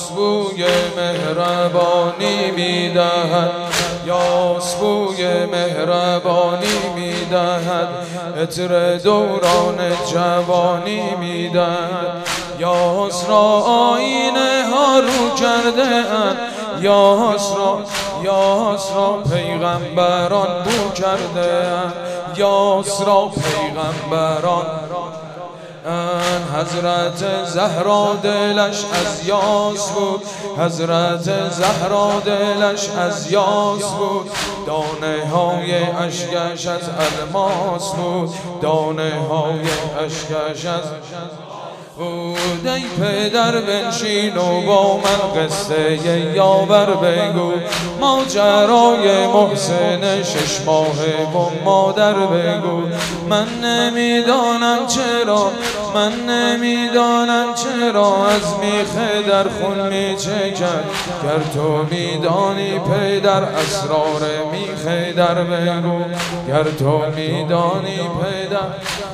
یاسبوی مهربانی میدهد، یاسبوی مهربانی میدهد، عطر دوران جوانی میدهد. یاس را آینه ها رو کرده اند، یاس را پیغمبران بو کرده اند، یاس را پیغمبران. حضرت زهرا دلش از یاس بود، حضرت زهرا دلش از یاس بود، دانه های اشکش از الماس بود، دانه های اشکش از ای پدر بنشین و با من قصه یاور بگو، ماجرای محسن 6 ماهه و مادر بگو. من نمیدانم چرا از میخ در خون میچکد، گر تو میدانی پدر اسرار میخ در بگو، گر تو میدانی پدر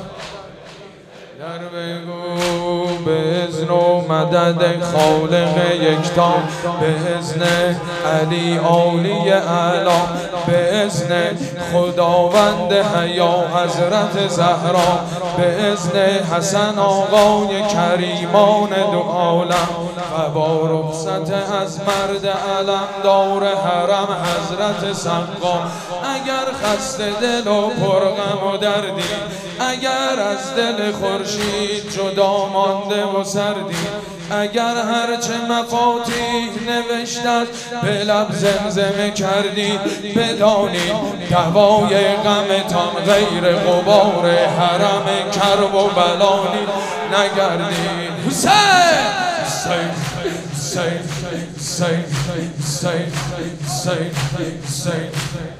در بگو. به اذن و مدد خالق یکتا، به اذن علی عالی اعلی، به اذن خداوند حیا حضرت زهرا، به اذن حسن آقای کریمان دو عالم و با رخصت از مرد علمدار حرم حضرت سقا. اگر خسته دل و پرغم و دردی، اگر از دل خورشید جدا مانده و سردی، اگر هرچه مفاتیح نوشتت به لب زمزمه کردی، بدانید دوای غمتان غیر غبار حرم کرب و بلانی نگردید. حسین حسین حسین حسین حسین حسین حسین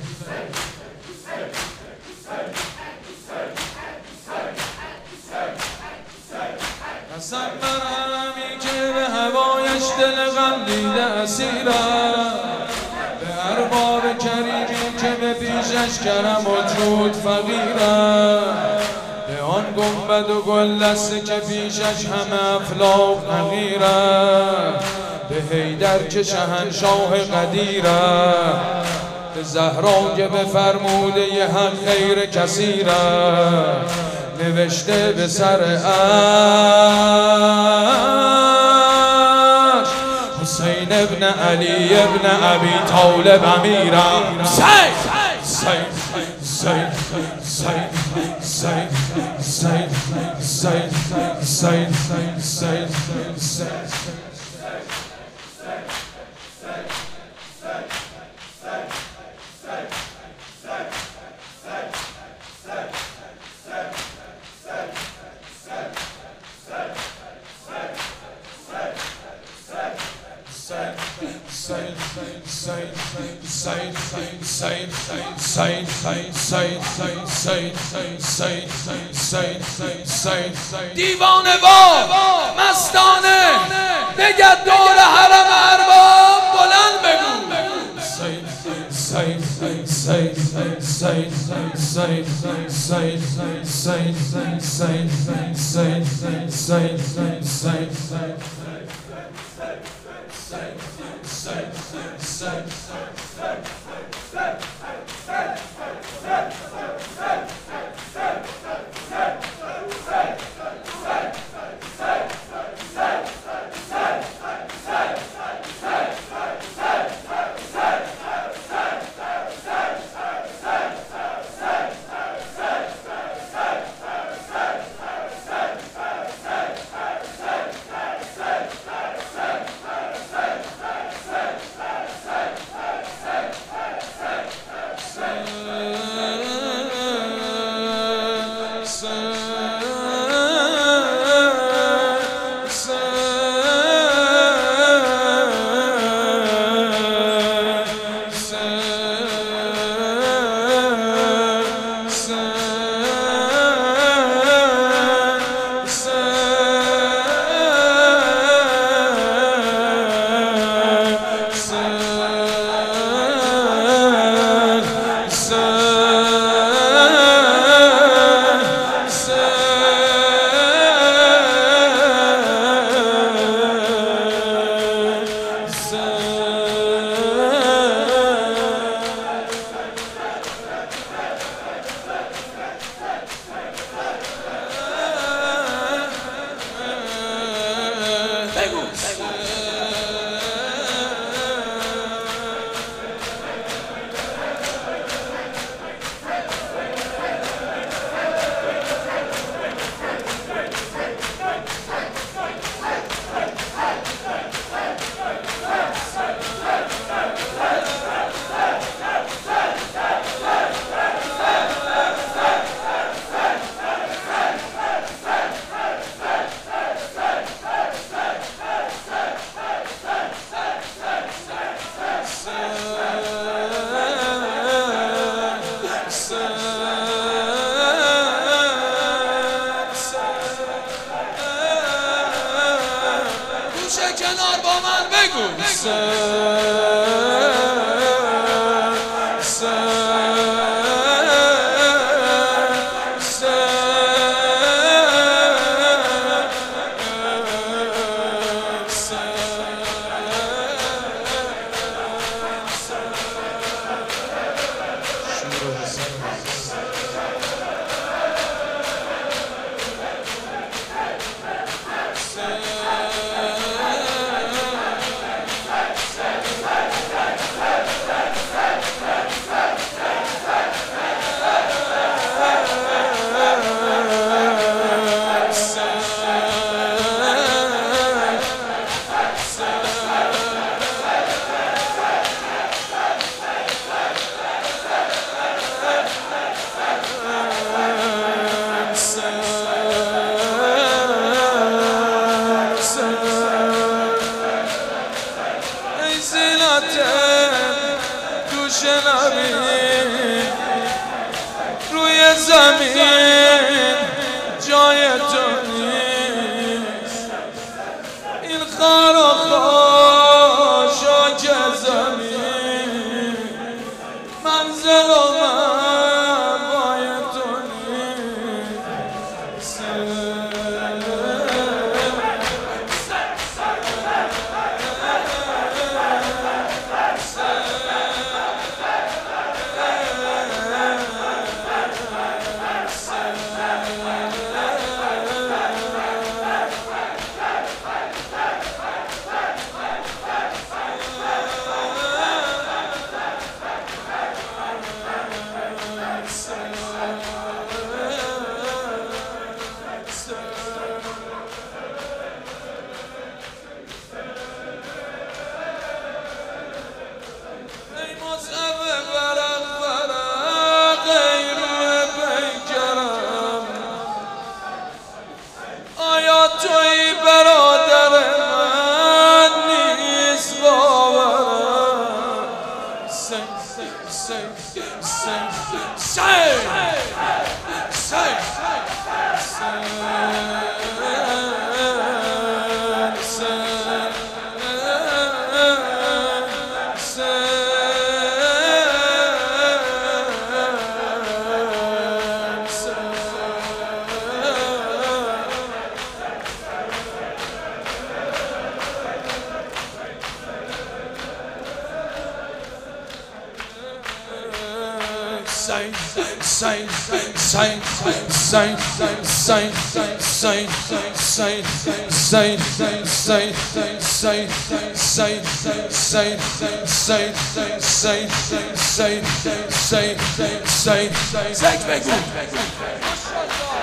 قسم بر همی که به هوایش دل غم دیده اسیرم، به ارباب کریمی که به پیشش کرم و جود فقیرم، به آن گنبد و گل دسته که پیشش همه افلاک حقیرم، به حیدر که شهنشاه قدیرم، به زهرا که به فرموده ی حق غیر کثیرم، نوشته به سر عرش حسین ابن علی ابن ابی طالب امیرم. حسین حسین حسین حسین حسین حسین حسین حسین حسین حسین دیوانه با مستانه بگرد دور حرم ارباب بلند بگو. کنار با من بگو روی زمین جای تو نیست، این خار و خاشاک زمین منزل و مأوای تو نیست. توی برادر من نیست باورم. Say